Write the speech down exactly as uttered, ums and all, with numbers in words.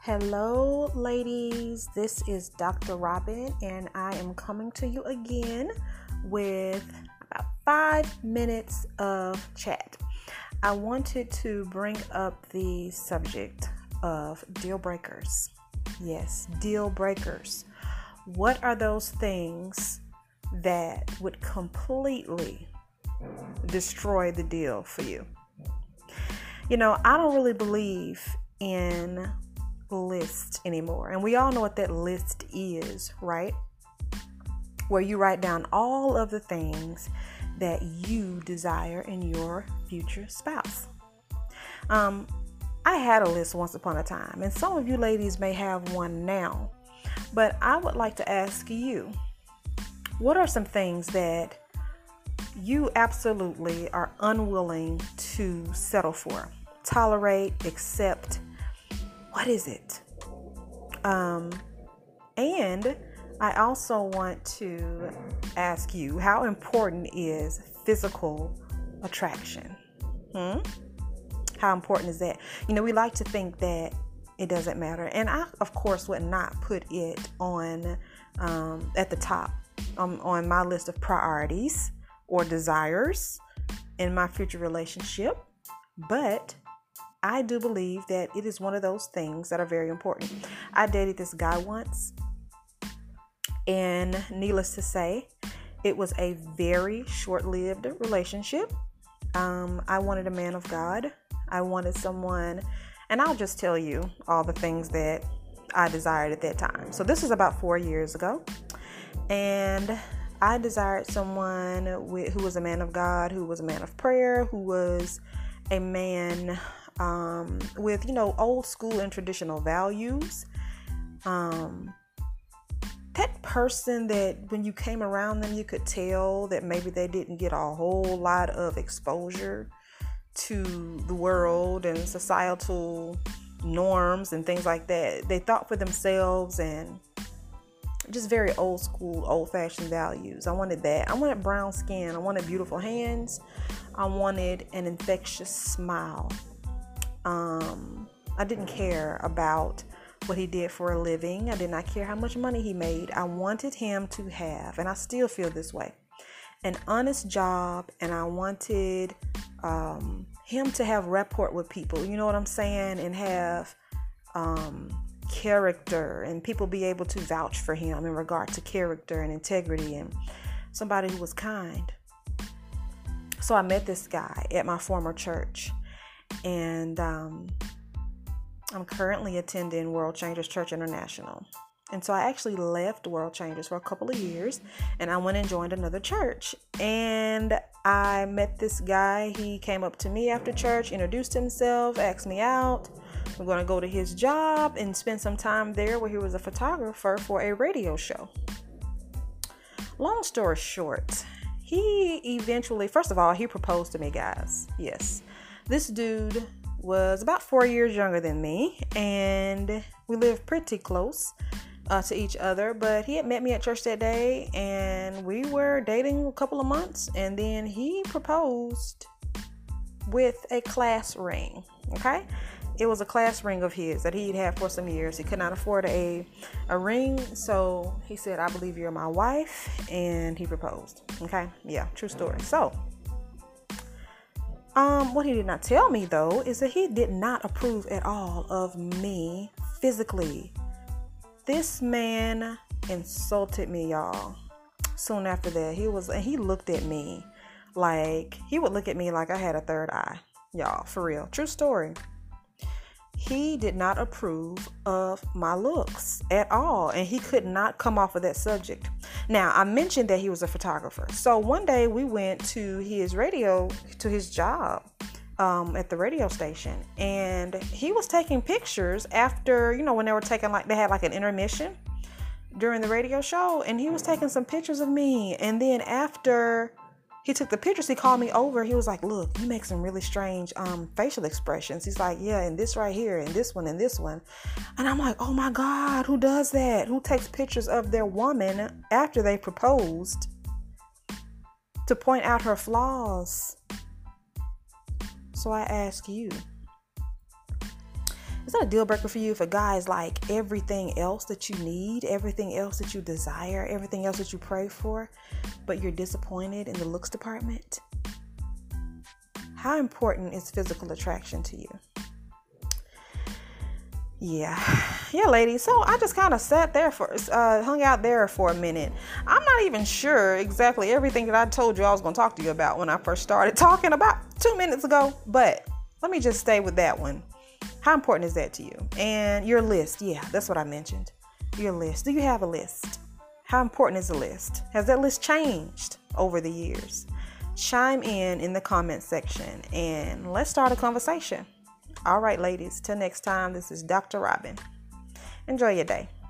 Hello, ladies. This is Doctor Robin, and I am coming to you again with about five minutes of chat. I wanted to bring up the subject of deal breakers. Yes, deal breakers. What are those things that would completely destroy the deal for you? You know, I don't really believe in list anymore. And we all know what that list is, right? Where you write down all of the things that you desire in your future spouse. Um, I had a list once upon a time, and some of you ladies may have one now, but I would like to ask you, what are some things that you absolutely are unwilling to settle for, tolerate, accept? What is it? Um, and I also want to ask you, how important is physical attraction? Hmm? How important is that? You know, we like to think that it doesn't matter. And I, of course, would not put it on um, at the top um, on my list of priorities or desires in my future relationship. But I do believe that it is one of those things that are very important. I dated this guy once, and needless to say, it was a very short-lived relationship. Um, I wanted a man of God. I wanted someone, and I'll just tell you all the things that I desired at that time. So this was about four years ago, and I desired someone with, who was a man of God, who was a man of prayer, who was a man Um, with, you know, old school and traditional values. Um, that person that when you came around them, you could tell that maybe they didn't get a whole lot of exposure to the world and societal norms and things like that. They thought for themselves and just very old school, old fashioned values. I wanted that. I wanted brown skin. I wanted beautiful hands. I wanted an infectious smile. Um, I didn't care about what he did for a living. I did not care how much money he made. I wanted him to have, and I still feel this way, an honest job, and I wanted um, him to have rapport with people, you know what I'm saying, and have um, character, and people be able to vouch for him in regard to character and integrity, and somebody who was kind. So I met this guy at my former church. And um, I'm currently attending World Changers Church International. And so I actually left World Changers for a couple of years, and I went and joined another church. And I met this guy. He came up to me after church, introduced himself, asked me out. We're going to go to his job and spend some time there where he was a photographer for a radio show. Long story short, he eventually, first of all, he proposed to me, guys. Yes. This dude was about four years younger than me, and we lived pretty close uh, to each other, but he had met me at church that day, and we were dating a couple of months, and then he proposed with a class ring, okay? It was a class ring of his that he'd had for some years. He could not afford a, a ring, so he said, "I believe you're my wife," and he proposed, okay? Yeah, true story. So, Um, what he did not tell me, though, is that he did not approve at all of me physically. This man insulted me, y'all. Soon after that, he was, and he looked at me like, he would look at me like I had a third eye, y'all, for real. True story. He did not approve of my looks at all, and he could not come off of that subject. Now, I mentioned that he was a photographer. So one day we went to his radio, to his job um, at the radio station, and he was taking pictures after, you know, when they were taking, like, they had like an intermission during the radio show, and he was taking some pictures of me. And then after he took the pictures, he called me over. He was like, "Look, you make some really strange um, facial expressions." He's like, "Yeah, and this right here, and this one, and this one." And I'm like, "Oh my God, who does that? Who takes pictures of their woman after they proposed to point out her flaws?" So I ask you, Is that a deal breaker for you if a guy is like everything else that you need, everything else that you desire, everything else that you pray for, but you're disappointed in the looks department? How important is physical attraction to you? Yeah. Yeah, ladies. So I just kind of sat there for, uh, hung out there for a minute. I'm not even sure exactly everything that I told you I was going to talk to you about when I first started talking about two minutes ago, but let me just stay with that one. How important is that to you? And your list. Yeah, that's what I mentioned. Your list. Do you have a list? How important is the list? Has that list changed over the years? Chime in in the comment section and let's start a conversation. All right, ladies. Till next time, this is Doctor Robin. Enjoy your day.